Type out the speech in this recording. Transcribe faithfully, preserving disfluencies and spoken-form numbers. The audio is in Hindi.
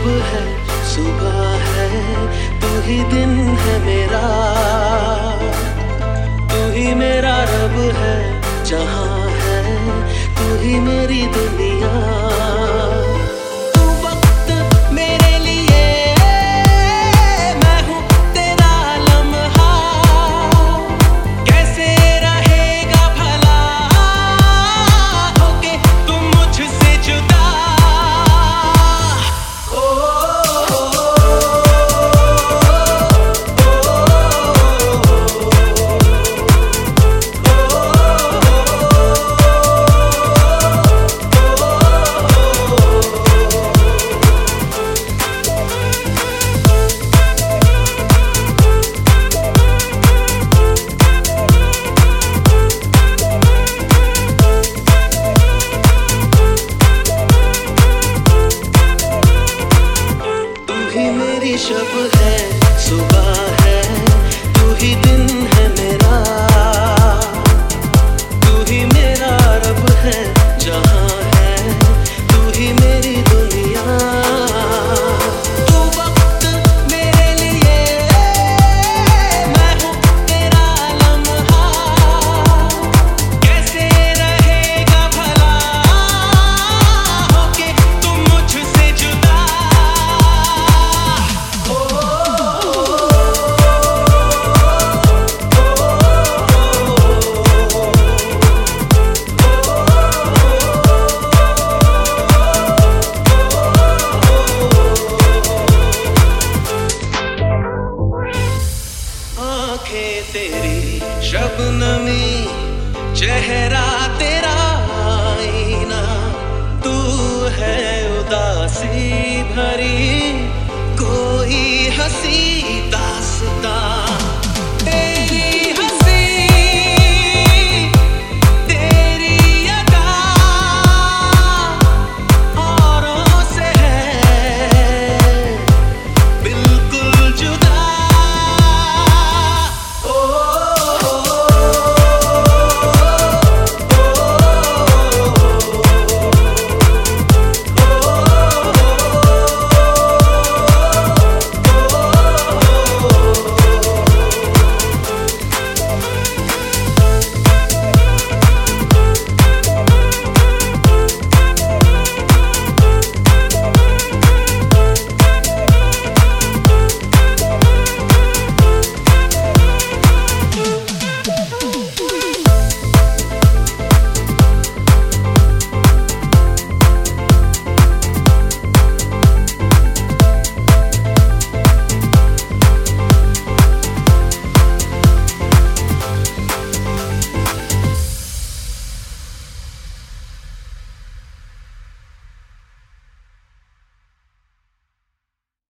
है, सुबह है, तू ही दिन है मेरा, तू ही मेरा रब है, जहां है तू ही मेरी दुनिया। शब है, सुबह है, तू ही दिन है मेरा, तू ही मेरा रब है, जहां है तू ही मेरी दुनिया। तू वक्त मेरे लिए, मैं हूँ तेरा लम्हा, कैसे रहेगा भला होके तुम मुझसे जुदा। तेरी शबनमी, चेहरा तेरा आईना, तू है उदासी भरी कोई हंसी दास्तां।